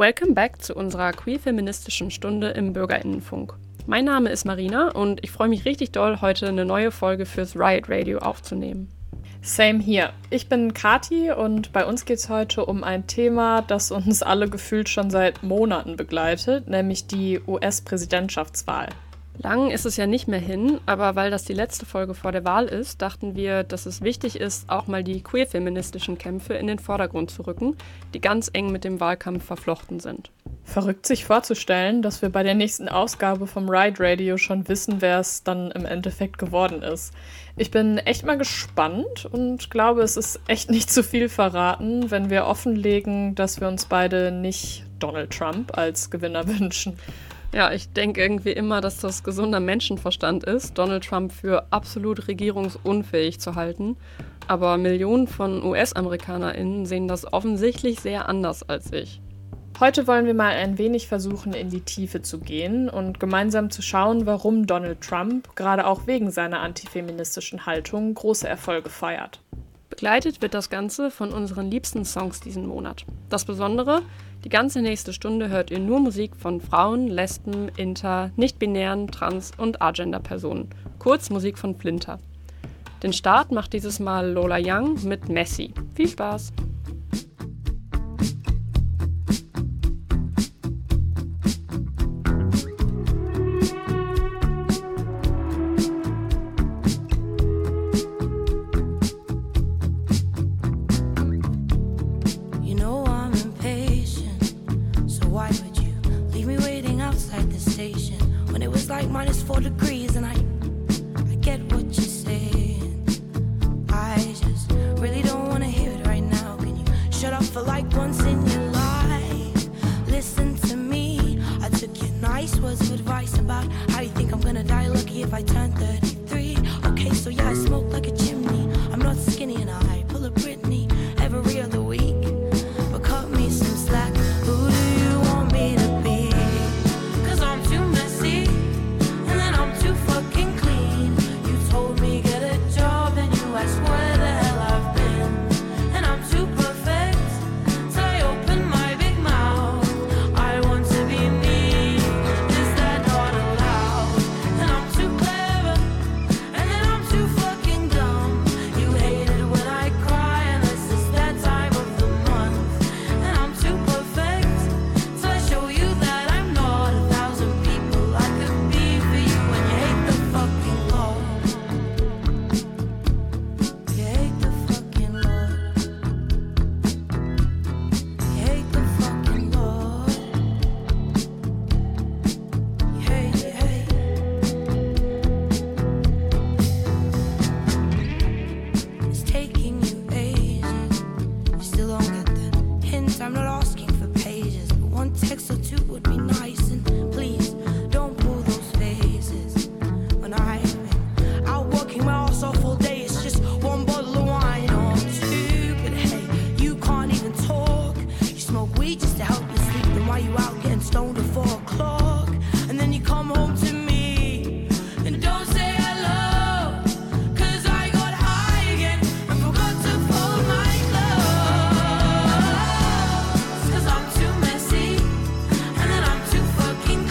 Welcome back zu unserer queer-feministischen Stunde im BürgerInnenfunk. Mein Name ist Marina und ich freue mich richtig doll, heute eine neue Folge fürs Riot Radio aufzunehmen. Same hier. Ich bin Kati und bei uns geht es heute um ein Thema, das uns alle gefühlt schon seit Monaten begleitet, nämlich die US-Präsidentschaftswahl. Lang ist es ja nicht mehr hin, aber weil das die letzte Folge vor der Wahl ist, dachten wir, dass es wichtig ist, auch mal die queer-feministischen Kämpfe in den Vordergrund zu rücken, die ganz eng mit dem Wahlkampf verflochten sind. Verrückt sich vorzustellen, dass wir bei der nächsten Ausgabe vom Riot Radio schon wissen, wer es dann im Endeffekt geworden ist. Ich bin echt mal gespannt und glaube, es ist echt nicht zu viel verraten, wenn wir offenlegen, dass wir uns beide nicht Donald Trump als Gewinner wünschen. Ja, ich denke irgendwie immer, dass das gesunder Menschenverstand ist, Donald Trump für absolut regierungsunfähig zu halten. Aber Millionen von US-AmerikanerInnen sehen das offensichtlich sehr anders als ich. Heute wollen wir mal ein wenig versuchen, in die Tiefe zu gehen und gemeinsam zu schauen, warum Donald Trump, gerade auch wegen seiner antifeministischen Haltung, große Erfolge feiert. Begleitet wird das Ganze von unseren liebsten Songs diesen Monat. Das Besondere, die ganze nächste Stunde hört ihr nur Musik von Frauen, Lesben, Inter, nicht-binären, Trans- und Agender-Personen. Kurz Musik von Flinter. Den Start macht dieses Mal Lola Young mit Messi. Viel Spaß! -4 degrees and I get what you're saying. I just really don't wanna hear it right now. Can you shut up for like once in your life? Listen to me. I took your nice words of advice about how you think I'm gonna die lucky if I turn 33. Okay, so yeah, I smoke like a chimney. I'm not skinny and I pull a Britney every other week. But cut me some slack. Who do you want me to be? 'Cause I'm too messy. Too fucking clean. You told me get a job and you asked where the hell I've been. And I'm too perfect, so I open my big mouth. I want to be me, is that not allowed? And I'm too clever, and then I'm too fucking dumb. You hate it when I cry unless it's that time of the month. And I'm too perfect, so I show you that I'm not 1,000 people I could be for you.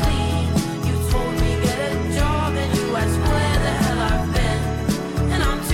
And I'm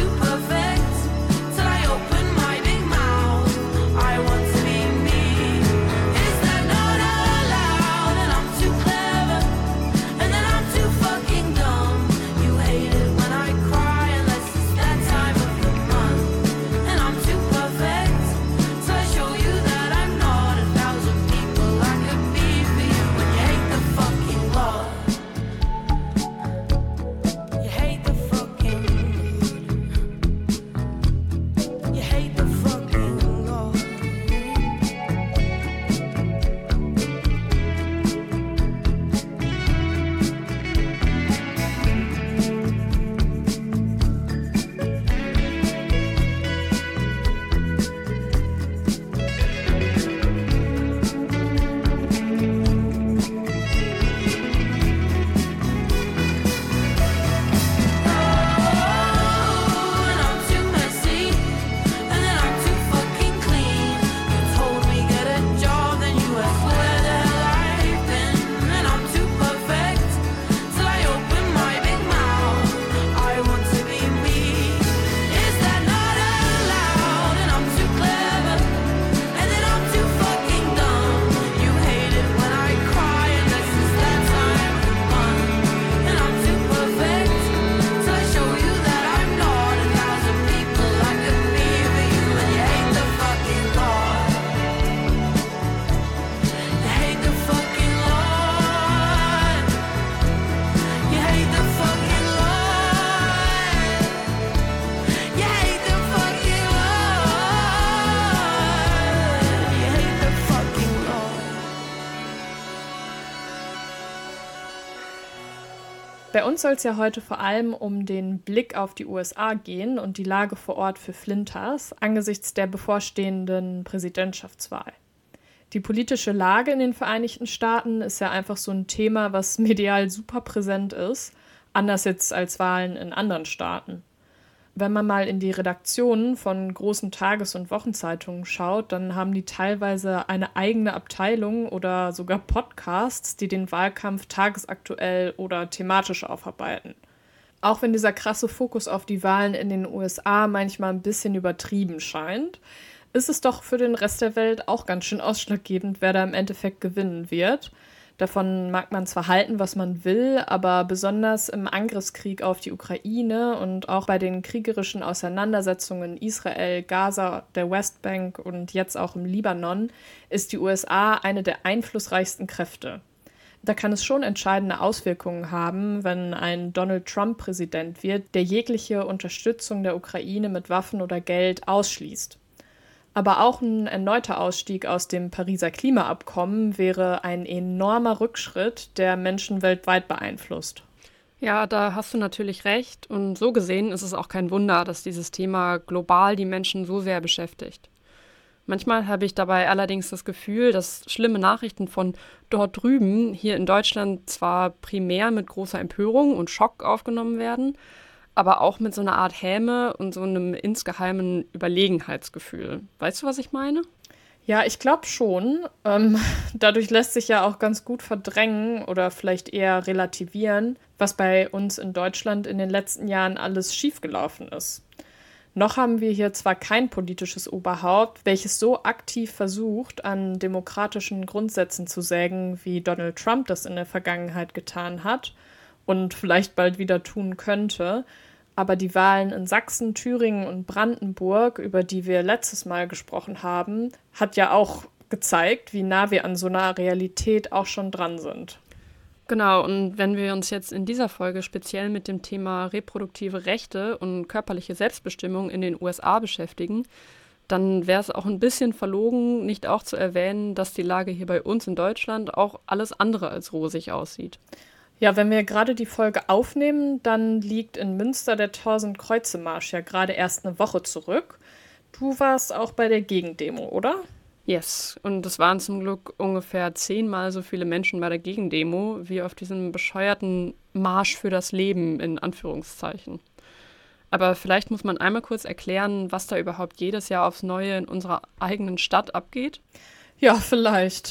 Bei uns soll es ja heute vor allem um den Blick auf die USA gehen und die Lage vor Ort für Flinters angesichts der bevorstehenden Präsidentschaftswahl. Die politische Lage in den Vereinigten Staaten ist ja einfach so ein Thema, was medial super präsent ist, anders jetzt als Wahlen in anderen Staaten. Wenn man mal in die Redaktionen von großen Tages- und Wochenzeitungen schaut, dann haben die teilweise eine eigene Abteilung oder sogar Podcasts, die den Wahlkampf tagesaktuell oder thematisch aufarbeiten. Auch wenn dieser krasse Fokus auf die Wahlen in den USA manchmal ein bisschen übertrieben scheint, ist es doch für den Rest der Welt auch ganz schön ausschlaggebend, wer da im Endeffekt gewinnen wird. Davon mag man zwar halten, was man will, aber besonders im Angriffskrieg auf die Ukraine und auch bei den kriegerischen Auseinandersetzungen in Israel, Gaza, der Westbank und jetzt auch im Libanon ist die USA eine der einflussreichsten Kräfte. Da kann es schon entscheidende Auswirkungen haben, wenn ein Donald Trump Präsident wird, der jegliche Unterstützung der Ukraine mit Waffen oder Geld ausschließt. Aber auch ein erneuter Ausstieg aus dem Pariser Klimaabkommen wäre ein enormer Rückschritt, der Menschen weltweit beeinflusst. Ja, da hast du natürlich recht. Und so gesehen ist es auch kein Wunder, dass dieses Thema global die Menschen so sehr beschäftigt. Manchmal habe ich dabei allerdings das Gefühl, dass schlimme Nachrichten von dort drüben hier in Deutschland zwar primär mit großer Empörung und Schock aufgenommen werden, aber auch mit so einer Art Häme und so einem insgeheimen Überlegenheitsgefühl. Weißt du, was ich meine? Ja, ich glaube schon. Dadurch lässt sich ja auch ganz gut verdrängen oder vielleicht eher relativieren, was bei uns in Deutschland in den letzten Jahren alles schiefgelaufen ist. Noch haben wir hier zwar kein politisches Oberhaupt, welches so aktiv versucht, an demokratischen Grundsätzen zu sägen, wie Donald Trump das in der Vergangenheit getan hat und vielleicht bald wieder tun könnte. Aber die Wahlen in Sachsen, Thüringen und Brandenburg, über die wir letztes Mal gesprochen haben, hat ja auch gezeigt, wie nah wir an so einer Realität auch schon dran sind. Genau, und wenn wir uns jetzt in dieser Folge speziell mit dem Thema reproduktive Rechte und körperliche Selbstbestimmung in den USA beschäftigen, dann wäre es auch ein bisschen verlogen, nicht auch zu erwähnen, dass die Lage hier bei uns in Deutschland auch alles andere als rosig aussieht. Ja, wenn wir gerade die Folge aufnehmen, dann liegt in Münster der 1000-Kreuze-Marsch ja gerade erst eine Woche zurück. Du warst auch bei der Gegendemo, oder? Yes, und es waren zum Glück ungefähr 10-mal so viele Menschen bei der Gegendemo wie auf diesem bescheuerten Marsch für das Leben in Anführungszeichen. Aber vielleicht muss man einmal kurz erklären, was da überhaupt jedes Jahr aufs Neue in unserer eigenen Stadt abgeht. Ja, vielleicht.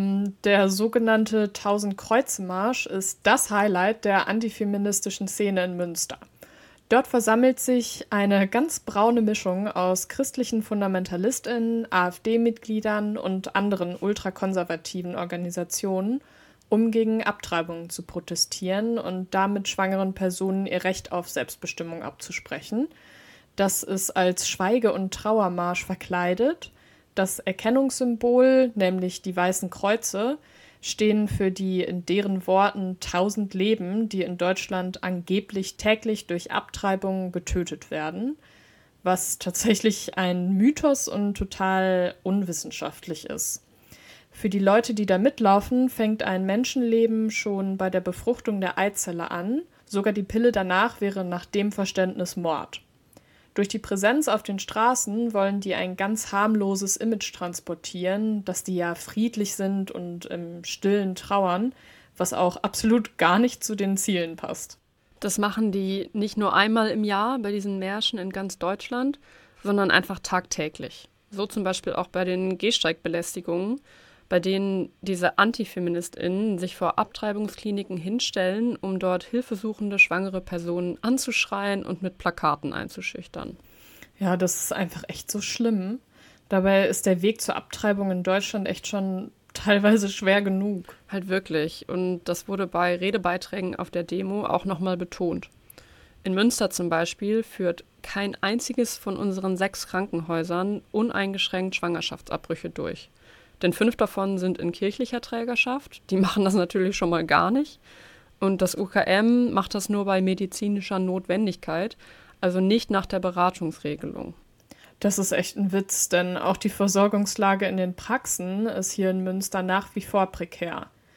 Der sogenannte 1000-Kreuze-Marsch ist das Highlight der antifeministischen Szene in Münster. Dort versammelt sich eine ganz braune Mischung aus christlichen FundamentalistInnen, AfD-Mitgliedern und anderen ultrakonservativen Organisationen, um gegen Abtreibungen zu protestieren und damit schwangeren Personen ihr Recht auf Selbstbestimmung abzusprechen. Das ist als Schweige- und Trauermarsch verkleidet. Das Erkennungssymbol, nämlich die weißen Kreuze, stehen für die in deren Worten 1000 Leben, die in Deutschland angeblich täglich durch Abtreibungen getötet werden, was tatsächlich ein Mythos und total unwissenschaftlich ist. Für die Leute, die da mitlaufen, fängt ein Menschenleben schon bei der Befruchtung der Eizelle an, sogar die Pille danach wäre nach dem Verständnis Mord. Durch die Präsenz auf den Straßen wollen die ein ganz harmloses Image transportieren, dass die ja friedlich sind und im Stillen trauern, was auch absolut gar nicht zu den Zielen passt. Das machen die nicht nur einmal im Jahr bei diesen Märschen in ganz Deutschland, sondern einfach tagtäglich. So zum Beispiel auch bei den Gehsteigbelästigungen, bei denen diese AntifeministInnen sich vor Abtreibungskliniken hinstellen, um dort hilfesuchende schwangere Personen anzuschreien und mit Plakaten einzuschüchtern. Ja, das ist einfach echt so schlimm. Dabei ist der Weg zur Abtreibung in Deutschland echt schon teilweise schwer genug. Halt wirklich. Und das wurde bei Redebeiträgen auf der Demo auch nochmal betont. In Münster zum Beispiel führt kein einziges von unseren 6 Krankenhäusern uneingeschränkt Schwangerschaftsabbrüche durch. Denn 5 davon sind in kirchlicher Trägerschaft. Die machen das natürlich schon mal gar nicht. Und das UKM macht das nur bei medizinischer Notwendigkeit, also nicht nach der Beratungsregelung. Das ist echt ein Witz, denn auch die Versorgungslage in den Praxen ist hier in Münster nach wie vor prekär.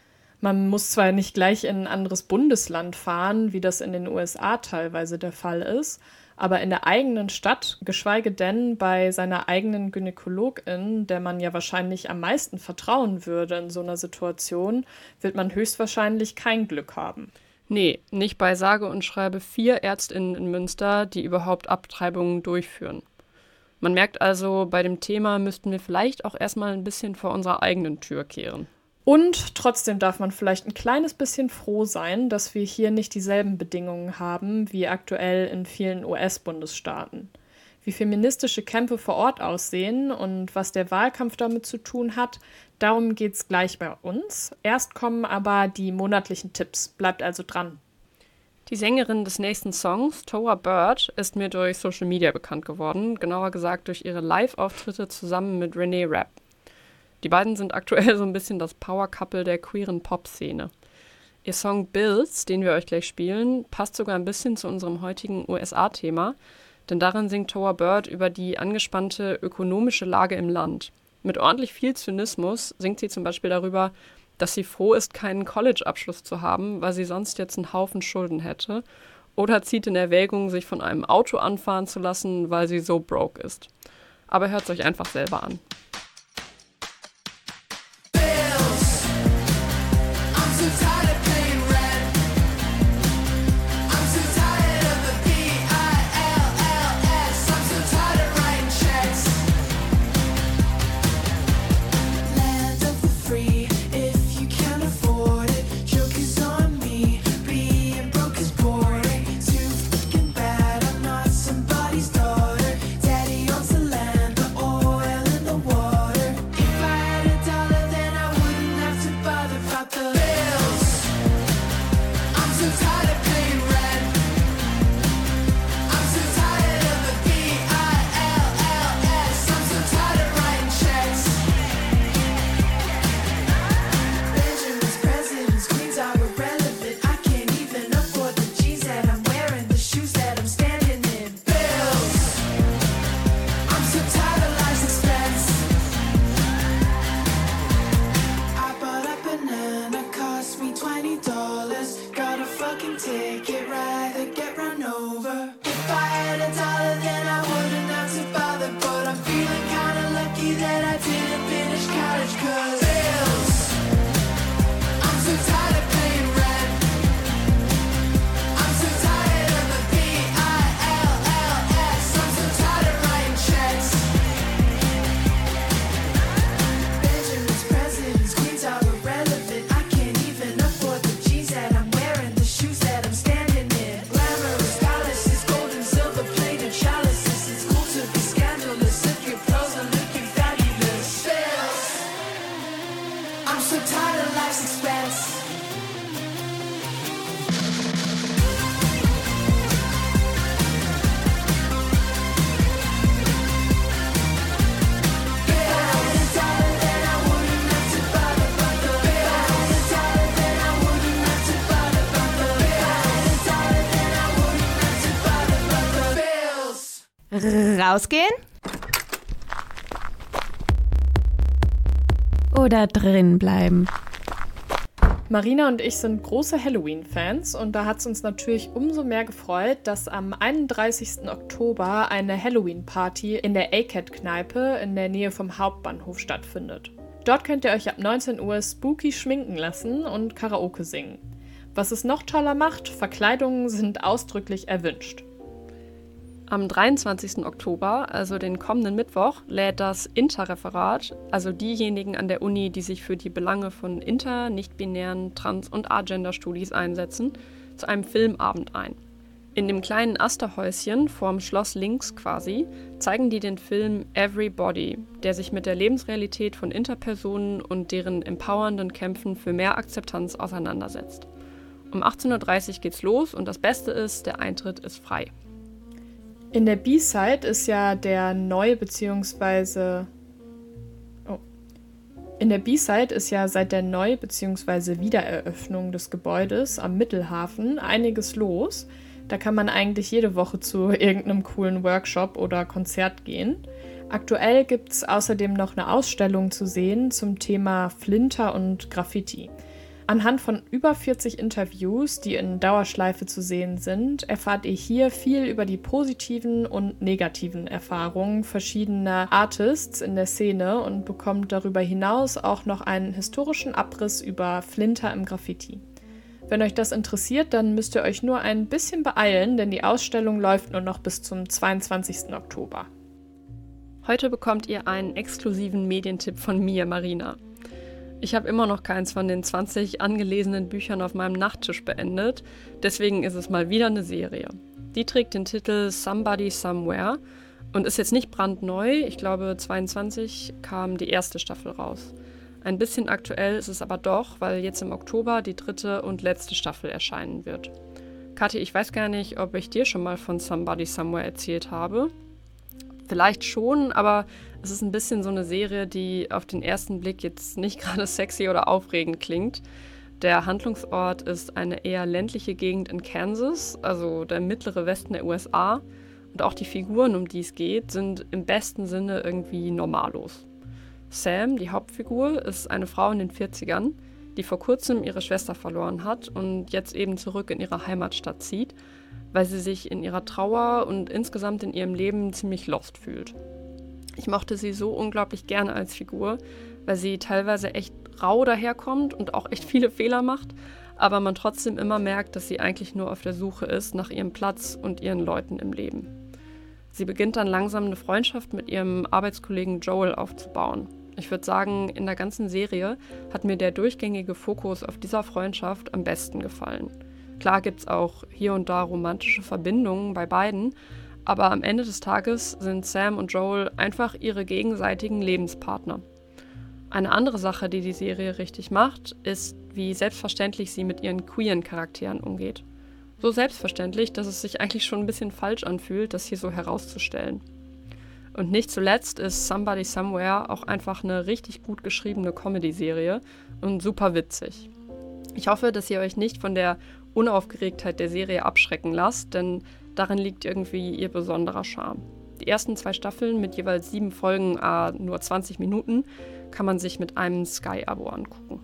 Man muss zwar nicht gleich in ein anderes Bundesland fahren, wie das in den USA teilweise der Fall ist, aber in der eigenen Stadt, geschweige denn bei seiner eigenen Gynäkologin, der man ja wahrscheinlich am meisten vertrauen würde in so einer Situation, wird man höchstwahrscheinlich kein Glück haben. Nee, nicht bei sage und schreibe 4 ÄrztInnen in Münster, die überhaupt Abtreibungen durchführen. Man merkt also, bei dem Thema müssten wir vielleicht auch erstmal ein bisschen vor unserer eigenen Tür kehren. Und trotzdem darf man vielleicht ein kleines bisschen froh sein, dass wir hier nicht dieselben Bedingungen haben wie aktuell in vielen US-Bundesstaaten. Wie feministische Kämpfe vor Ort aussehen und was der Wahlkampf damit zu tun hat, darum geht's gleich bei uns. Erst kommen aber die monatlichen Tipps. Bleibt also dran. Die Sängerin des nächsten Songs, Toa Bird, ist mir durch Social Media bekannt geworden, genauer gesagt durch ihre Live-Auftritte zusammen mit René Rapp. Die beiden sind aktuell so ein bisschen das Power-Couple der queeren Pop-Szene. Ihr Song Bills, den wir euch gleich spielen, passt sogar ein bisschen zu unserem heutigen USA-Thema, denn darin singt Toa Bird über die angespannte ökonomische Lage im Land. Mit ordentlich viel Zynismus singt sie zum Beispiel darüber, dass sie froh ist, keinen College-Abschluss zu haben, weil sie sonst jetzt einen Haufen Schulden hätte, oder zieht in Erwägung, sich von einem Auto anfahren zu lassen, weil sie so broke ist. Aber hört es euch einfach selber an. Rausgehen? Oder drin bleiben? Marina und ich sind große Halloween-Fans und da hat es uns natürlich umso mehr gefreut, dass am 31. Oktober eine Halloween-Party in der A-Cat-Kneipe in der Nähe vom Hauptbahnhof stattfindet. Dort könnt ihr euch ab 19 Uhr spooky schminken lassen und Karaoke singen. Was es noch toller macht, Verkleidungen sind ausdrücklich erwünscht. Am 23. Oktober, also den kommenden Mittwoch, lädt das Interreferat, also diejenigen an der Uni, die sich für die Belange von inter-, nicht-binären, trans- und agender-Studis einsetzen, zu einem Filmabend ein. In dem kleinen Asterhäuschen vorm Schloss links quasi zeigen die den Film Everybody, der sich mit der Lebensrealität von Interpersonen und deren empowernden Kämpfen für mehr Akzeptanz auseinandersetzt. Um 18:30 Uhr geht's los und das Beste ist, der Eintritt ist frei. In der B-Side ist ja der neue bzw. In der B-Side ist ja seit der Neu- bzw. Wiedereröffnung des Gebäudes am Mittelhafen einiges los. Da kann man eigentlich jede Woche zu irgendeinem coolen Workshop oder Konzert gehen. Aktuell gibt es außerdem noch eine Ausstellung zu sehen zum Thema Flinter und Graffiti. Anhand von über 40 Interviews, die in Dauerschleife zu sehen sind, erfahrt ihr hier viel über die positiven und negativen Erfahrungen verschiedener Artists in der Szene und bekommt darüber hinaus auch noch einen historischen Abriss über Flinter im Graffiti. Wenn euch das interessiert, dann müsst ihr euch nur ein bisschen beeilen, denn die Ausstellung läuft nur noch bis zum 22. Oktober. Heute bekommt ihr einen exklusiven Medientipp von mir, Marina. Ich habe immer noch keins von den 20 angelesenen Büchern auf meinem Nachttisch beendet, deswegen ist es mal wieder eine Serie. Die trägt den Titel Somebody Somewhere und ist jetzt nicht brandneu. Ich glaube, 2022 kam die erste Staffel raus. Ein bisschen aktuell ist es aber doch, weil jetzt im Oktober die 3. und letzte Staffel erscheinen wird. Kathi, ich weiß gar nicht, ob ich dir schon mal von Somebody Somewhere erzählt habe. Vielleicht schon, aber es ist ein bisschen so eine Serie, die auf den ersten Blick jetzt nicht gerade sexy oder aufregend klingt. Der Handlungsort ist eine eher ländliche Gegend in Kansas, also der mittlere Westen der USA. Und auch die Figuren, um die es geht, sind im besten Sinne irgendwie normallos. Sam, die Hauptfigur, ist eine Frau in den 40ern, die vor kurzem ihre Schwester verloren hat und jetzt eben zurück in ihre Heimatstadt zieht, weil sie sich in ihrer Trauer und insgesamt in ihrem Leben ziemlich lost fühlt. Ich mochte sie so unglaublich gerne als Figur, weil sie teilweise echt rau daherkommt und auch echt viele Fehler macht, aber man trotzdem immer merkt, dass sie eigentlich nur auf der Suche ist nach ihrem Platz und ihren Leuten im Leben. Sie beginnt dann langsam eine Freundschaft mit ihrem Arbeitskollegen Joel aufzubauen. Ich würde sagen, in der ganzen Serie hat mir der durchgängige Fokus auf dieser Freundschaft am besten gefallen. Klar gibt es auch hier und da romantische Verbindungen bei beiden, aber am Ende des Tages sind Sam und Joel einfach ihre gegenseitigen Lebenspartner. Eine andere Sache, die die Serie richtig macht, ist, wie selbstverständlich sie mit ihren queeren Charakteren umgeht. So selbstverständlich, dass es sich eigentlich schon ein bisschen falsch anfühlt, das hier so herauszustellen. Und nicht zuletzt ist Somebody Somewhere auch einfach eine richtig gut geschriebene Comedy-Serie und super witzig. Ich hoffe, dass ihr euch nicht von der Unaufgeregtheit der Serie abschrecken lasst, denn darin liegt irgendwie ihr besonderer Charme. Die ersten 2 Staffeln mit jeweils 7 Folgen, nur 20 Minuten, kann man sich mit einem Sky-Abo angucken.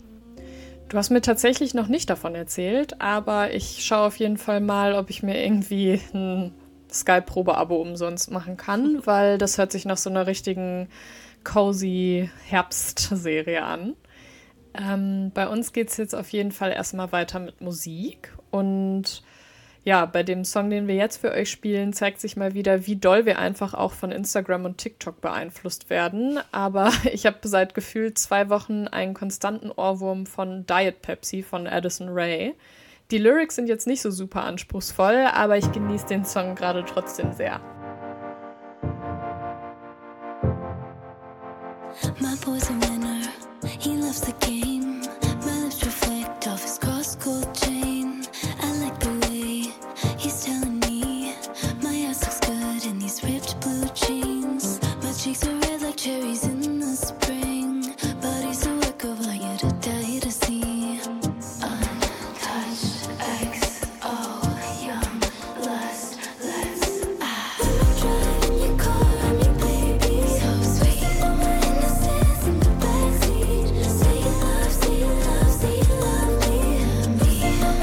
Du hast mir tatsächlich noch nicht davon erzählt, aber ich schaue auf jeden Fall mal, ob ich mir irgendwie ein Sky-Probe-Abo umsonst machen kann, weil das hört sich nach so einer richtigen cozy Herbstserie an. Bei uns geht es jetzt auf jeden Fall erstmal weiter mit Musik und ja, bei dem Song, den wir jetzt für euch spielen, zeigt sich mal wieder, wie doll wir einfach auch von Instagram und TikTok beeinflusst werden. Aber ich habe seit gefühlt 2 Wochen einen konstanten Ohrwurm von Diet Pepsi von Addison Rae. Die Lyrics sind jetzt nicht so super anspruchsvoll, aber ich genieße den Song gerade trotzdem sehr. My boy's a winner, he loves the game. My lips reflect off his cross-gold chain. I like the way he's telling me my ass looks good in these ripped blue jeans. My cheeks are red like cherries in the spring. But he's a work of art, you to die to see. Untouched XO, young lust, let's driving your car, me baby, so sweet. All my innocence in the backseat. Say you love me, me.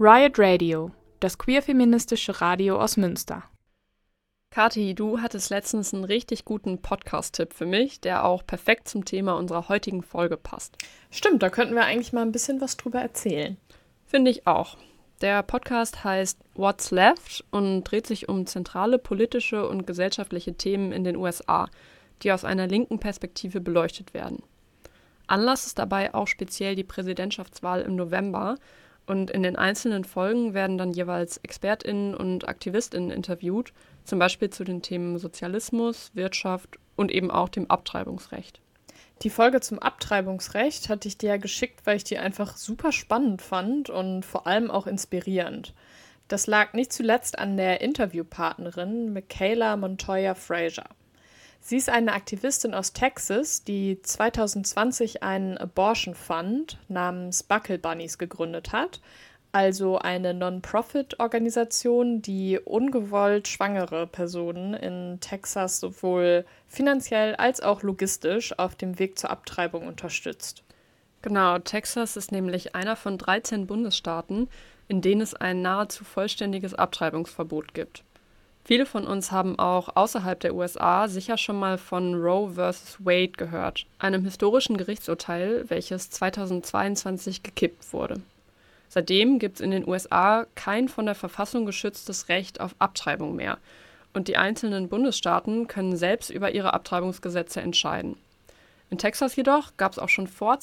Riot Radio, das queer-feministische Radio aus Münster. Kathi, du hattest letztens einen richtig guten Podcast-Tipp für mich, der auch perfekt zum Thema unserer heutigen Folge passt. Stimmt, da könnten wir eigentlich mal ein bisschen was drüber erzählen. Finde ich auch. Der Podcast heißt What's Left und dreht sich um zentrale politische und gesellschaftliche Themen in den USA, die aus einer linken Perspektive beleuchtet werden. Anlass ist dabei auch speziell die Präsidentschaftswahl im November und in den einzelnen Folgen werden dann jeweils ExpertInnen und AktivistInnen interviewt, zum Beispiel zu den Themen Sozialismus, Wirtschaft und eben auch dem Abtreibungsrecht. Die Folge zum Abtreibungsrecht hatte ich dir ja geschickt, weil ich die einfach super spannend fand und vor allem auch inspirierend. Das lag nicht zuletzt an der Interviewpartnerin Michaela Montoya Frazier. Sie ist eine Aktivistin aus Texas, die 2020 einen Abortion Fund namens Buckle Bunnies gegründet hat, also eine Non-Profit-Organisation, die ungewollt schwangere Personen in Texas sowohl finanziell als auch logistisch auf dem Weg zur Abtreibung unterstützt. Genau, Texas ist nämlich einer von 13 Bundesstaaten, in denen es ein nahezu vollständiges Abtreibungsverbot gibt. Viele von uns haben auch außerhalb der USA sicher schon mal von Roe vs. Wade gehört, einem historischen Gerichtsurteil, welches 2022 gekippt wurde. Seitdem gibt es in den USA kein von der Verfassung geschütztes Recht auf Abtreibung mehr und die einzelnen Bundesstaaten können selbst über ihre Abtreibungsgesetze entscheiden. In Texas jedoch gab es auch schon vor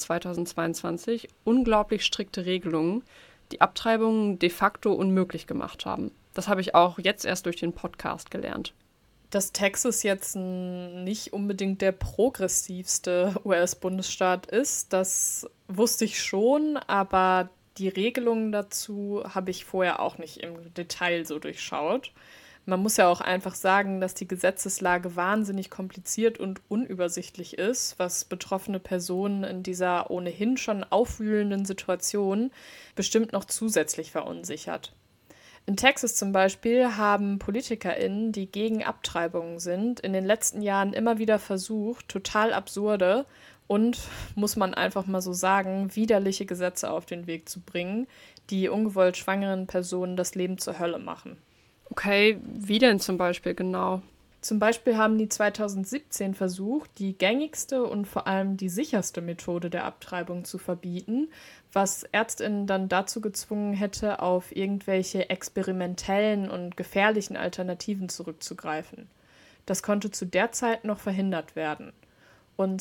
2022 unglaublich strikte Regelungen, die Abtreibungen de facto unmöglich gemacht haben. Das habe ich auch jetzt erst durch den Podcast gelernt. Dass Texas jetzt nicht unbedingt der progressivste US-Bundesstaat ist, das wusste ich schon, aber die Regelungen dazu habe ich vorher auch nicht im Detail so durchschaut. Man muss ja auch einfach sagen, dass die Gesetzeslage wahnsinnig kompliziert und unübersichtlich ist, was betroffene Personen in dieser ohnehin schon aufwühlenden Situation bestimmt noch zusätzlich verunsichert. In Texas zum Beispiel haben PolitikerInnen, die gegen Abtreibungen sind, in den letzten Jahren immer wieder versucht, total absurde und, muss man einfach mal so sagen, widerliche Gesetze auf den Weg zu bringen, die ungewollt schwangeren Personen das Leben zur Hölle machen. Okay, wie denn zum Beispiel genau? Zum Beispiel haben die 2017 versucht, die gängigste und vor allem die sicherste Methode der Abtreibung zu verbieten, was ÄrztInnen dann dazu gezwungen hätte, auf irgendwelche experimentellen und gefährlichen Alternativen zurückzugreifen. Das konnte zu der Zeit noch verhindert werden. Und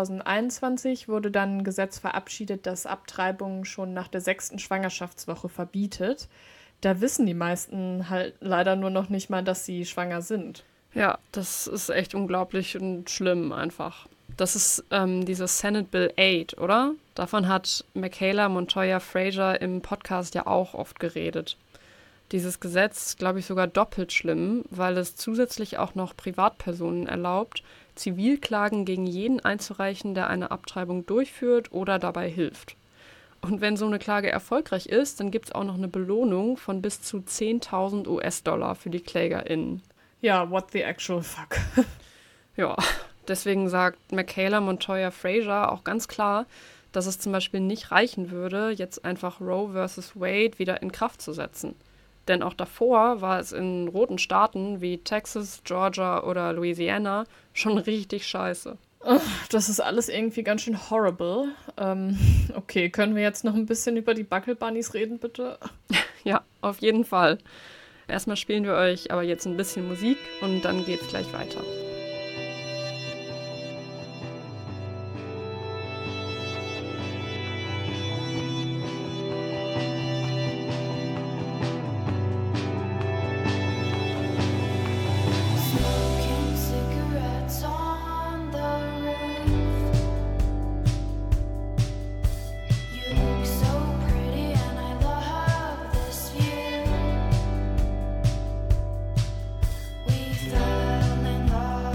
2021 wurde dann ein Gesetz verabschiedet, das Abtreibungen schon nach der 6. Schwangerschaftswoche verbietet. Da wissen die meisten halt leider nur noch nicht mal, dass sie schwanger sind. Ja, das ist echt unglaublich und schlimm einfach. Das ist dieses Senate Bill 8, oder? Davon hat Michaela Montoya Frazier im Podcast ja auch oft geredet. Dieses Gesetz ist, glaube ich, sogar doppelt schlimm, weil es zusätzlich auch noch Privatpersonen erlaubt, Zivilklagen gegen jeden einzureichen, der eine Abtreibung durchführt oder dabei hilft. Und wenn so eine Klage erfolgreich ist, dann gibt es auch noch eine Belohnung von bis zu 10.000 US-Dollar für die KlägerInnen. Ja, what the actual fuck. Ja, deswegen sagt Michaela Montoya Frazier auch ganz klar, dass es zum Beispiel nicht reichen würde, jetzt einfach Roe vs. Wade wieder in Kraft zu setzen. Denn auch davor war es in roten Staaten wie Texas, Georgia oder Louisiana schon richtig scheiße. Das ist alles irgendwie ganz schön horrible. Okay, können wir jetzt noch ein bisschen über die Buckle Bunnies reden, bitte? Ja, auf jeden Fall. Erstmal spielen wir euch aber jetzt ein bisschen Musik und dann geht's gleich weiter. Smoking cigarettes on the roof. You look so pretty and I love this view. We fell in love.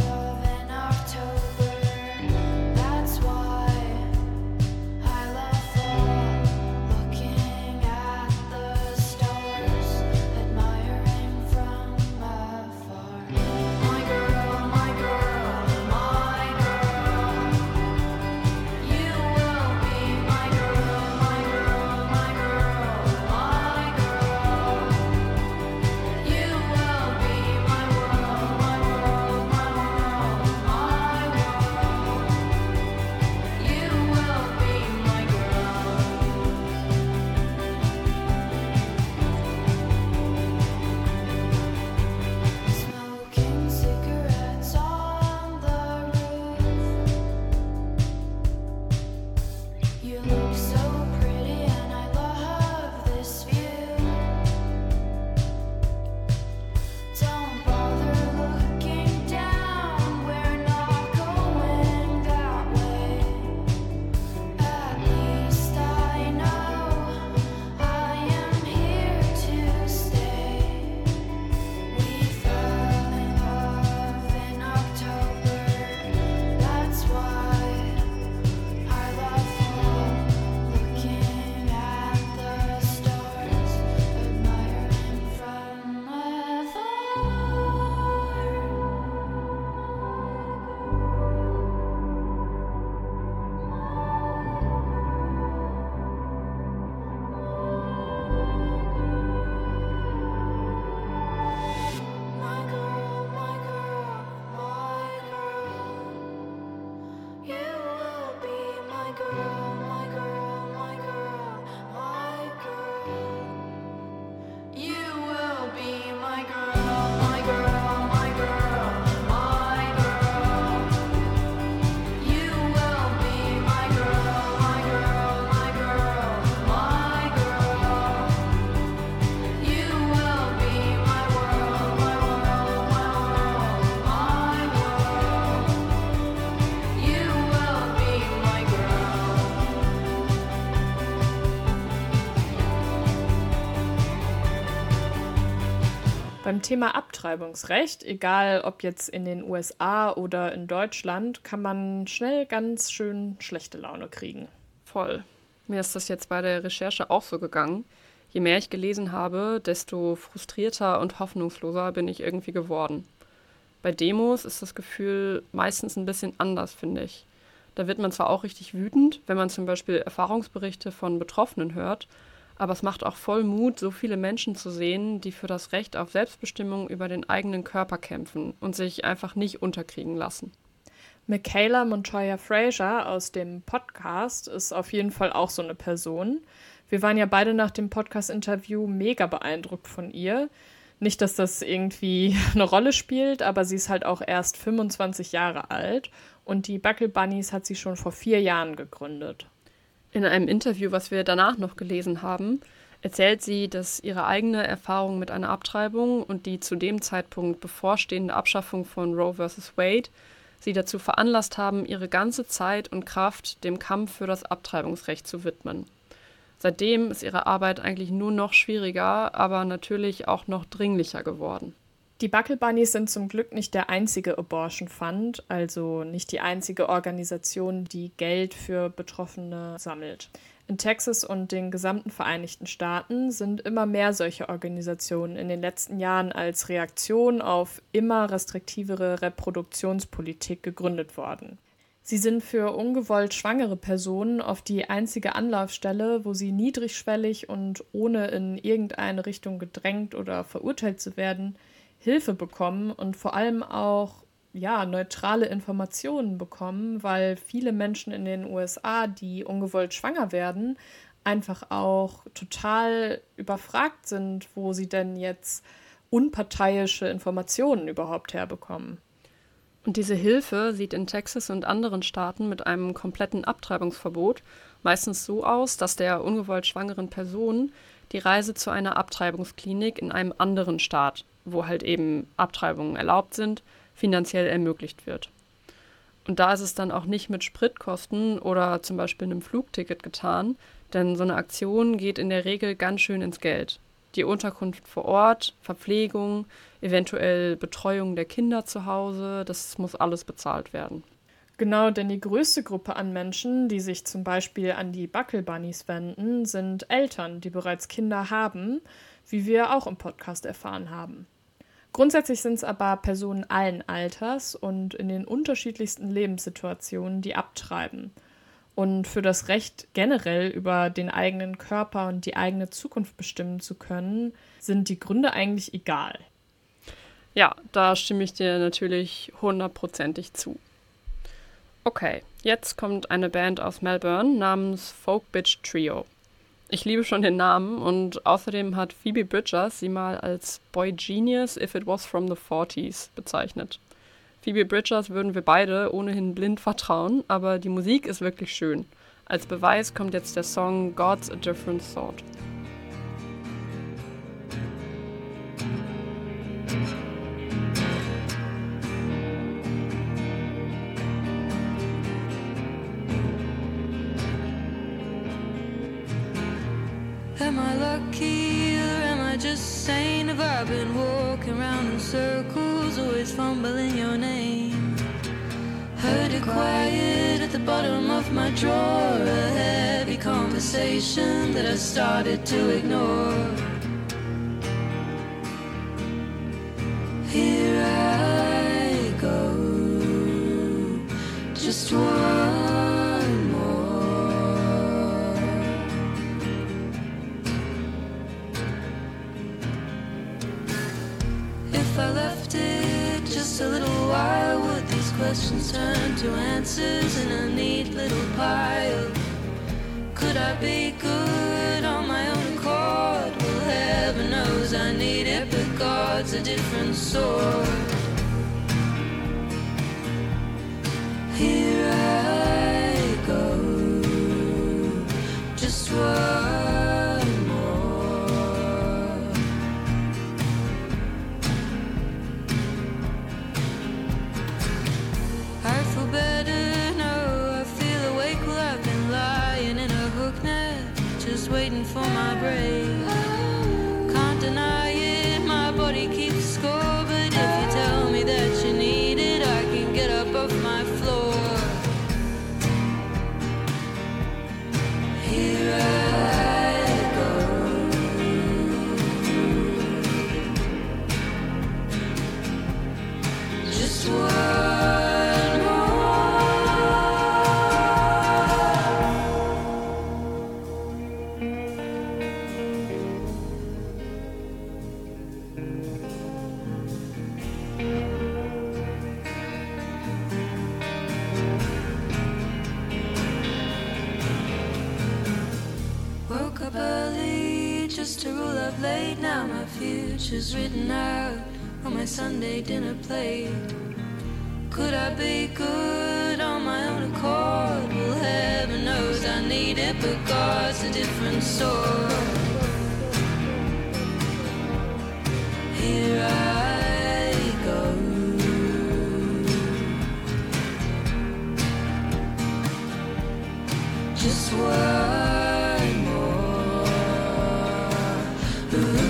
Thema Abtreibungsrecht, egal ob jetzt in den USA oder in Deutschland, kann man schnell ganz schön schlechte Laune kriegen. Voll. Mir ist das jetzt bei der Recherche auch so gegangen. Je mehr ich gelesen habe, desto frustrierter und hoffnungsloser bin ich irgendwie geworden. Bei Demos ist das Gefühl meistens ein bisschen anders, finde ich. Da wird man zwar auch richtig wütend, wenn man zum Beispiel Erfahrungsberichte von Betroffenen hört, aber es macht auch voll Mut, so viele Menschen zu sehen, die für das Recht auf Selbstbestimmung über den eigenen Körper kämpfen und sich einfach nicht unterkriegen lassen. Michaela Montoya Fraser aus dem Podcast ist auf jeden Fall auch so eine Person. Wir waren ja beide nach dem Podcast-Interview mega beeindruckt von ihr. Nicht, dass das irgendwie eine Rolle spielt, aber sie ist halt auch erst 25 Jahre alt und die Buckle Bunnies hat sie schon vor 4 Jahren gegründet. In einem Interview, was wir danach noch gelesen haben, erzählt sie, dass ihre eigene Erfahrung mit einer Abtreibung und die zu dem Zeitpunkt bevorstehende Abschaffung von Roe vs. Wade sie dazu veranlasst haben, ihre ganze Zeit und Kraft dem Kampf für das Abtreibungsrecht zu widmen. Seitdem ist ihre Arbeit eigentlich nur noch schwieriger, aber natürlich auch noch dringlicher geworden. Die Buckle Bunnies sind zum Glück nicht der einzige Abortion Fund, also nicht die einzige Organisation, die Geld für Betroffene sammelt. In Texas und den gesamten Vereinigten Staaten sind immer mehr solche Organisationen in den letzten Jahren als Reaktion auf immer restriktivere Reproduktionspolitik gegründet worden. Sie sind für ungewollt schwangere Personen oft die einzige Anlaufstelle, wo sie niedrigschwellig und ohne in irgendeine Richtung gedrängt oder verurteilt zu werden, Hilfe bekommen und vor allem auch neutrale Informationen bekommen, weil viele Menschen in den USA, die ungewollt schwanger werden, einfach auch total überfragt sind, wo sie denn jetzt unparteiische Informationen überhaupt herbekommen. Und diese Hilfe sieht in Texas und anderen Staaten mit einem kompletten Abtreibungsverbot meistens so aus, dass der ungewollt schwangeren Person die Reise zu einer Abtreibungsklinik in einem anderen Staat, wo halt eben Abtreibungen erlaubt sind, finanziell ermöglicht wird. Und da ist es dann auch nicht mit Spritkosten oder zum Beispiel einem Flugticket getan, denn so eine Aktion geht in der Regel ganz schön ins Geld. Die Unterkunft vor Ort, Verpflegung, eventuell Betreuung der Kinder zu Hause, das muss alles bezahlt werden. Genau, denn die größte Gruppe an Menschen, die sich zum Beispiel an die Buckle Bunnies wenden, sind Eltern, die bereits Kinder haben, wie wir auch im Podcast erfahren haben. Grundsätzlich sind es aber Personen allen Alters und in den unterschiedlichsten Lebenssituationen, die abtreiben. Und für das Recht generell über den eigenen Körper und die eigene Zukunft bestimmen zu können, sind die Gründe eigentlich egal. Ja, da stimme ich dir natürlich 100%ig zu. Okay, jetzt kommt eine Band aus Melbourne namens Folk Bitch Trio. Ich liebe schon den Namen und außerdem hat Phoebe Bridgers sie mal als Boy Genius if it was from the 40s bezeichnet. Phoebe Bridgers würden wir beide ohnehin blind vertrauen, aber die Musik ist wirklich schön. Als Beweis kommt jetzt der Song God's a Different Thought. Am I lucky or am I just sane? Have I been walking around in circles, always fumbling your name? Heard it quiet at the bottom of my drawer, a heavy conversation that I started to ignore. Here I go, just one more. If I left it just a little while, would these questions turn to answers in a neat little pile? Could I be good on my own accord? Well, heaven knows I need it, but God's a different sort. Here I go, just one more. I feel better now, I feel awake. Well, I've been lying in a hook net, just waiting for my break. Can't deny it, my body keeps scoring. Just one more. Woke up early just to roll up late. Now my future's written out on my Sunday dinner plate. Could I be good on my own accord? Well, heaven knows I need it, but God's a different sort. Here I go. Just one more. Ooh.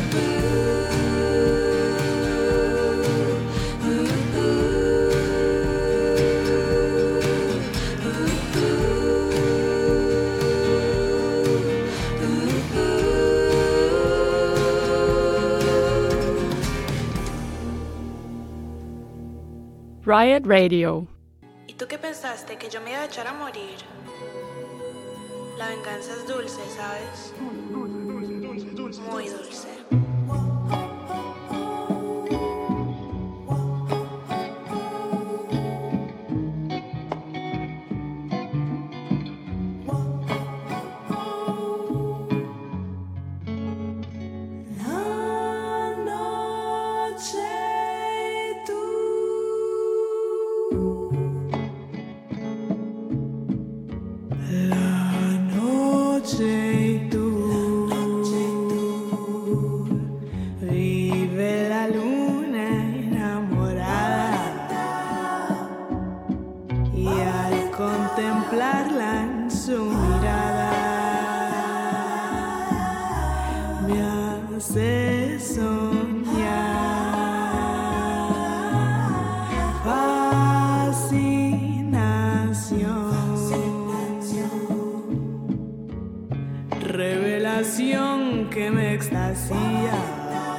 Riot Radio. ¿Y tú qué pensaste? ¿Que yo me iba a echar a morir? La venganza es dulce, ¿sabes? Muy dulce. Vive la luna enamorada y al contemplarla en su mirada me hace soñar fascinación, revelación que me extasía.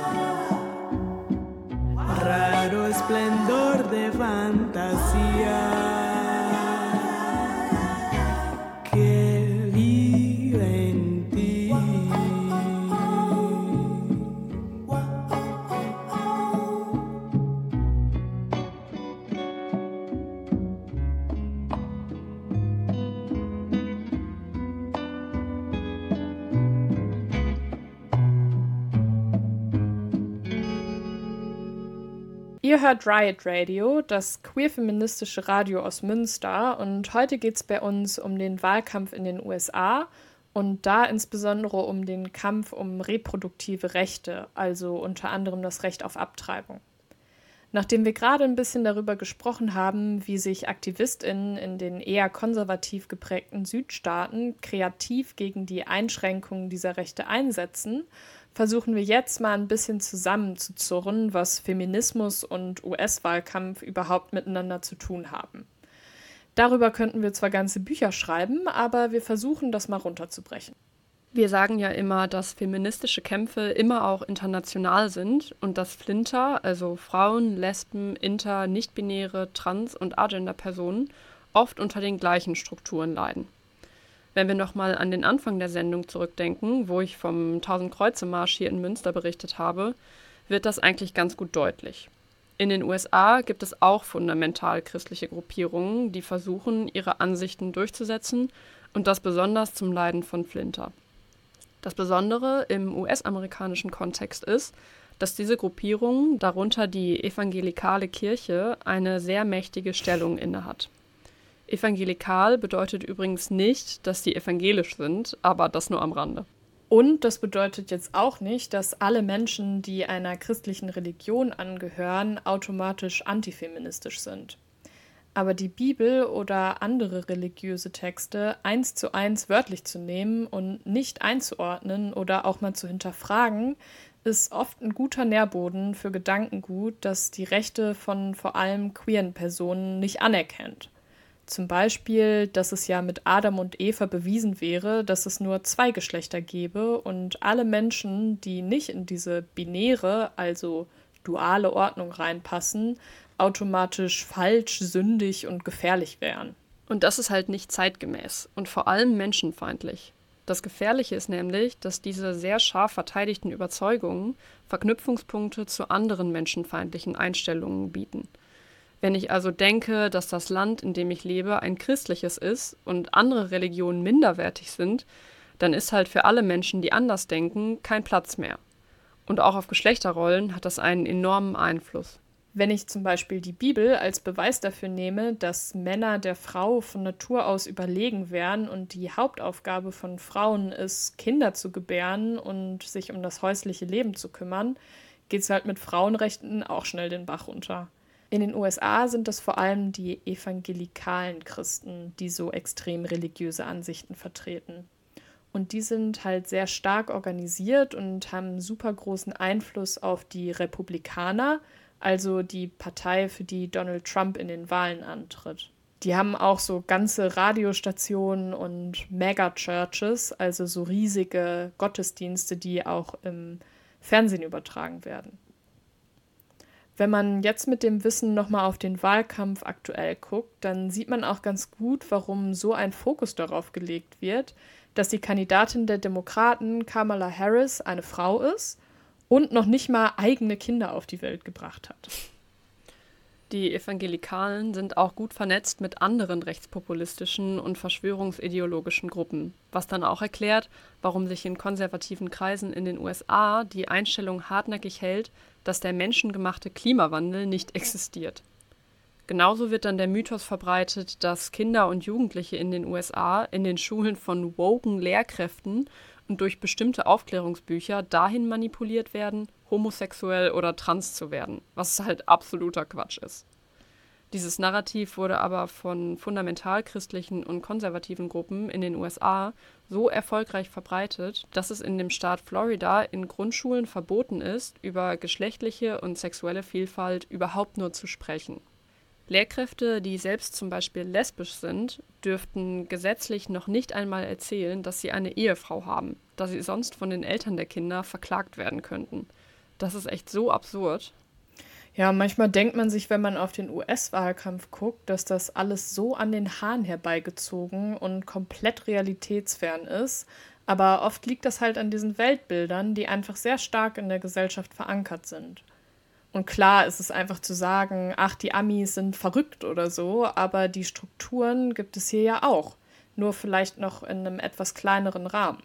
Raro esplendor de fantasía que vive en ti. Ihr hört Riot Radio, das queer-feministische Radio aus Münster, und heute geht es bei uns um den Wahlkampf in den USA und da insbesondere um den Kampf um reproduktive Rechte, also unter anderem das Recht auf Abtreibung. Nachdem wir gerade ein bisschen darüber gesprochen haben, wie sich AktivistInnen in den eher konservativ geprägten Südstaaten kreativ gegen die Einschränkungen dieser Rechte einsetzen, versuchen wir jetzt mal ein bisschen zusammenzuzurren, was Feminismus und US-Wahlkampf überhaupt miteinander zu tun haben. Darüber könnten wir zwar ganze Bücher schreiben, aber wir versuchen, das mal runterzubrechen. Wir sagen ja immer, dass feministische Kämpfe immer auch international sind und dass Flinter, also Frauen, Lesben, Inter, Nichtbinäre, Trans- und Agender-Personen, oft unter den gleichen Strukturen leiden. Wenn wir nochmal an den Anfang der Sendung zurückdenken, wo ich vom 1000-Kreuze-Marsch hier in Münster berichtet habe, wird das eigentlich ganz gut deutlich. In den USA gibt es auch fundamental christliche Gruppierungen, die versuchen, ihre Ansichten durchzusetzen und das besonders zum Leiden von Flinter. Das Besondere im US-amerikanischen Kontext ist, dass diese Gruppierung, darunter die evangelikale Kirche, eine sehr mächtige Stellung innehat. Evangelikal bedeutet übrigens nicht, dass sie evangelisch sind, aber das nur am Rande. Und das bedeutet jetzt auch nicht, dass alle Menschen, die einer christlichen Religion angehören, automatisch antifeministisch sind. Aber die Bibel oder andere religiöse Texte 1:1 wörtlich zu nehmen und nicht einzuordnen oder auch mal zu hinterfragen, ist oft ein guter Nährboden für Gedankengut, das die Rechte von vor allem queeren Personen nicht anerkennt. Zum Beispiel, dass es ja mit Adam und Eva bewiesen wäre, dass es nur 2 Geschlechter gäbe und alle Menschen, die nicht in diese binäre, also duale Ordnung reinpassen, automatisch falsch, sündig und gefährlich wären. Und das ist halt nicht zeitgemäß und vor allem menschenfeindlich. Das Gefährliche ist nämlich, dass diese sehr scharf verteidigten Überzeugungen Verknüpfungspunkte zu anderen menschenfeindlichen Einstellungen bieten. Wenn ich also denke, dass das Land, in dem ich lebe, ein christliches ist und andere Religionen minderwertig sind, dann ist halt für alle Menschen, die anders denken, kein Platz mehr. Und auch auf Geschlechterrollen hat das einen enormen Einfluss. Wenn ich zum Beispiel die Bibel als Beweis dafür nehme, dass Männer der Frau von Natur aus überlegen wären und die Hauptaufgabe von Frauen ist, Kinder zu gebären und sich um das häusliche Leben zu kümmern, geht es halt mit Frauenrechten auch schnell den Bach runter. In den USA sind das vor allem die evangelikalen Christen, die so extrem religiöse Ansichten vertreten. Und die sind halt sehr stark organisiert und haben super großen Einfluss auf die Republikaner, also die Partei, für die Donald Trump in den Wahlen antritt. Die haben auch so ganze Radiostationen und Mega-Churches, also so riesige Gottesdienste, die auch im Fernsehen übertragen werden. Wenn man jetzt mit dem Wissen nochmal auf den Wahlkampf aktuell guckt, dann sieht man auch ganz gut, warum so ein Fokus darauf gelegt wird, dass die Kandidatin der Demokraten, Kamala Harris, eine Frau ist und noch nicht mal eigene Kinder auf die Welt gebracht hat. Die Evangelikalen sind auch gut vernetzt mit anderen rechtspopulistischen und verschwörungsideologischen Gruppen, was dann auch erklärt, warum sich in konservativen Kreisen in den USA die Einstellung hartnäckig hält, dass der menschengemachte Klimawandel nicht existiert. Genauso wird dann der Mythos verbreitet, dass Kinder und Jugendliche in den USA in den Schulen von woken Lehrkräften und durch bestimmte Aufklärungsbücher dahin manipuliert werden, homosexuell oder trans zu werden, was halt absoluter Quatsch ist. Dieses Narrativ wurde aber von fundamentalchristlichen und konservativen Gruppen in den USA so erfolgreich verbreitet, dass es in dem Staat Florida in Grundschulen verboten ist, über geschlechtliche und sexuelle Vielfalt überhaupt nur zu sprechen. Lehrkräfte, die selbst zum Beispiel lesbisch sind, dürften gesetzlich noch nicht einmal erzählen, dass sie eine Ehefrau haben, da sie sonst von den Eltern der Kinder verklagt werden könnten. Das ist echt so absurd. Ja, manchmal denkt man sich, wenn man auf den US-Wahlkampf guckt, dass das alles so an den Haaren herbeigezogen und komplett realitätsfern ist. Aber oft liegt das halt an diesen Weltbildern, die einfach sehr stark in der Gesellschaft verankert sind. Und klar ist es einfach zu sagen, ach, die Amis sind verrückt oder so, aber die Strukturen gibt es hier ja auch, nur vielleicht noch in einem etwas kleineren Rahmen.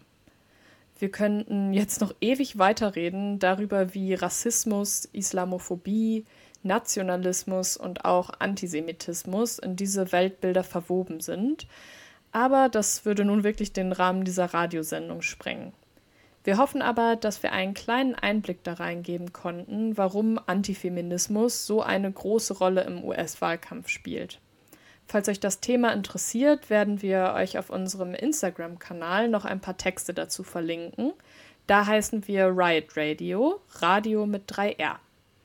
Wir könnten jetzt noch ewig weiterreden darüber, wie Rassismus, Islamophobie, Nationalismus und auch Antisemitismus in diese Weltbilder verwoben sind, aber das würde nun wirklich den Rahmen dieser Radiosendung sprengen. Wir hoffen aber, dass wir einen kleinen Einblick da reingeben konnten, warum Antifeminismus so eine große Rolle im US-Wahlkampf spielt. Falls euch das Thema interessiert, werden wir euch auf unserem Instagram-Kanal noch ein paar Texte dazu verlinken. Da heißen wir Riot Radio, Radio mit 3R.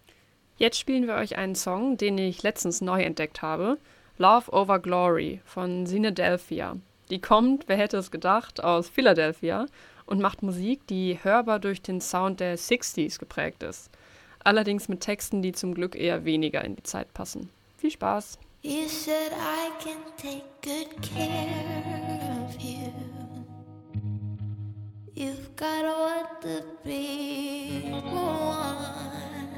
Jetzt spielen wir euch einen Song, den ich letztens neu entdeckt habe, Love Over Glory von Zinedelphia. Die kommt, wer hätte es gedacht, aus Philadelphia und macht Musik, die hörbar durch den Sound der 60s geprägt ist. Allerdings mit Texten, die zum Glück eher weniger in die Zeit passen. Viel Spaß! You said I can take good care of you. You've got what the people want.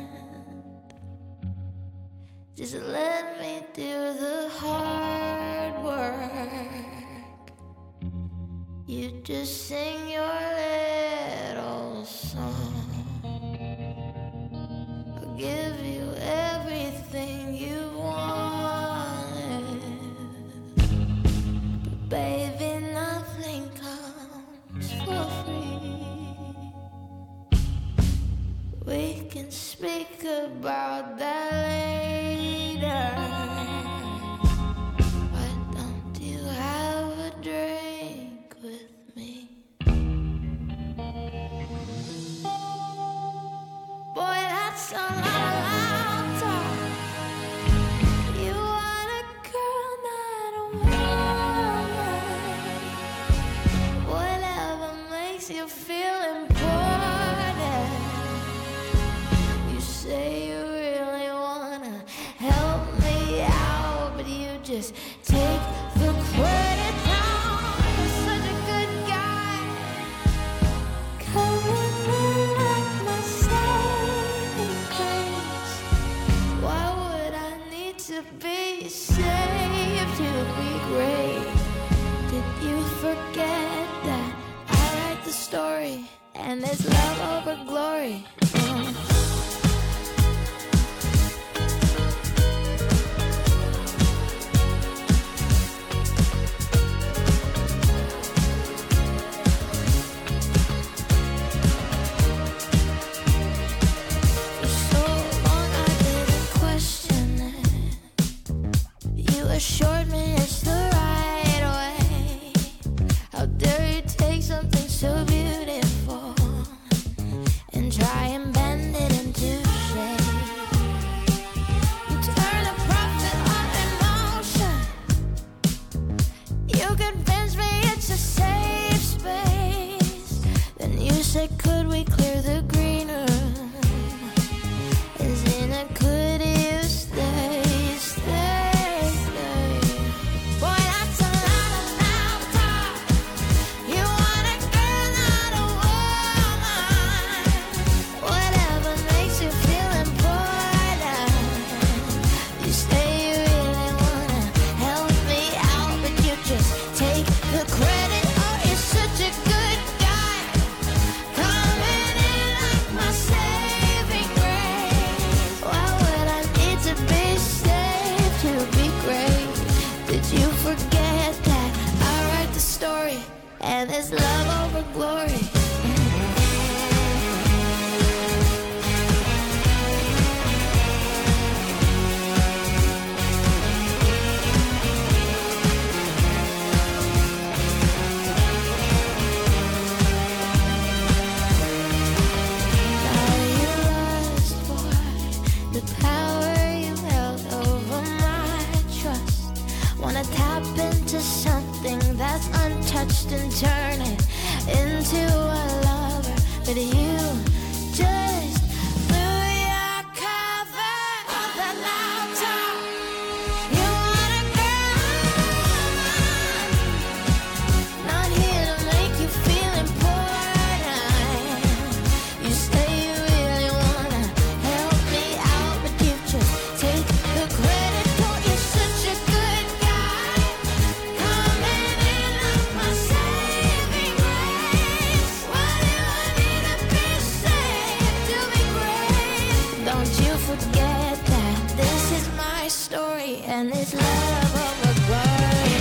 Just let me do the hard work. You just sing your little song. I'll give you everything you wanted. But baby, nothing comes for free. We can speak about that later. Why don't you have a drink with me? just take the credit now. You're such a good guy. Coming in like my saving grace. Why would I need to be saved to be great? Did you forget that I write the story and it's love over glory? Assured me it's the right way. How dare you take something so beautiful and try and bend it into shape? You turn a profit on emotion. You convince me it's a safe space. Then you said, could we clear the green room? Is in a could you stay? And it's love over glory. Untouched and turn it into a lover, but you just blew your cover on the laptop. You want a girl, not here to make you feel important. You say you really wanna help me out, but you just take the credit. Don't you're such a good guy. Coming in like my saving grace. Why do I need to be saved to be great? Don't you forget that this is my story and it's love over glory.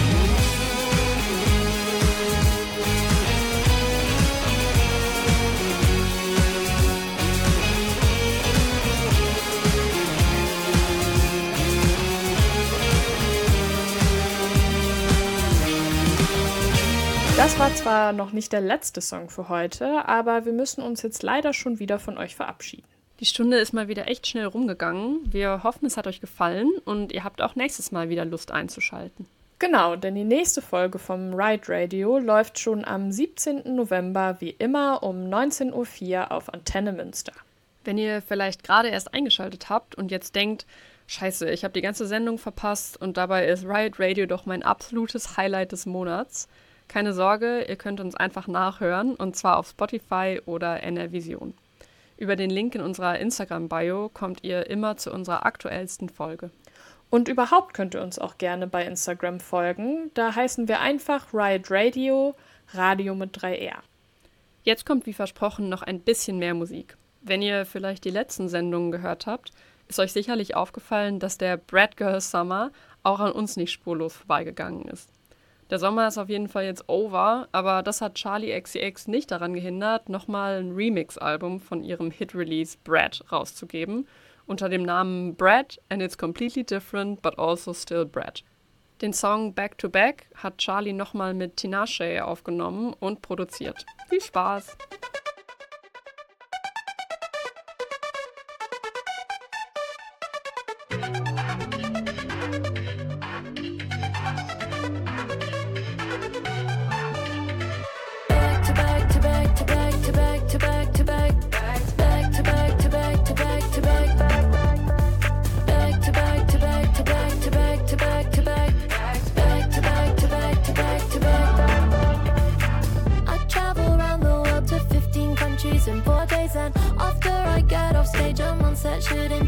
Das war zwar noch nicht der letzte Song für heute, aber wir müssen uns jetzt leider schon wieder von euch verabschieden. Die Stunde ist mal wieder echt schnell rumgegangen. Wir hoffen, es hat euch gefallen und ihr habt auch nächstes Mal wieder Lust einzuschalten. Genau, denn die nächste Folge vom Ride Radio läuft schon am 17. November wie immer um 19.04 Uhr auf Antenne Münster. Wenn ihr vielleicht gerade erst eingeschaltet habt und jetzt denkt, scheiße, ich habe die ganze Sendung verpasst und dabei ist Ride Radio doch mein absolutes Highlight des Monats. Keine Sorge, ihr könnt uns einfach nachhören und zwar auf Spotify oder NR Vision. Über den Link in unserer Instagram-Bio kommt ihr immer zu unserer aktuellsten Folge. Und überhaupt könnt ihr uns auch gerne bei Instagram folgen. Da heißen wir einfach Ride Radio, Radio mit 3R. Jetzt kommt wie versprochen noch ein bisschen mehr Musik. Wenn ihr vielleicht die letzten Sendungen gehört habt, ist euch sicherlich aufgefallen, dass der Brat Girl Summer auch an uns nicht spurlos vorbeigegangen ist. Der Sommer ist auf jeden Fall jetzt over, aber das hat Charli XCX nicht daran gehindert, nochmal ein Remix-Album von ihrem Hit-Release Brat rauszugeben, unter dem Namen Brat and It's Completely Different but Also Still Brat. Den Song Back to Back hat Charli nochmal mit Tinashe aufgenommen und produziert. Viel Spaß! Back to back.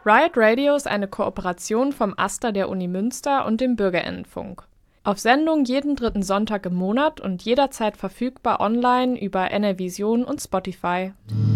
Riot Radio ist eine Kooperation vom AStA der Uni Münster und dem BürgerInnenfunk. Auf Sendung jeden 3. Sonntag im Monat und jederzeit verfügbar online über NRVision und Spotify.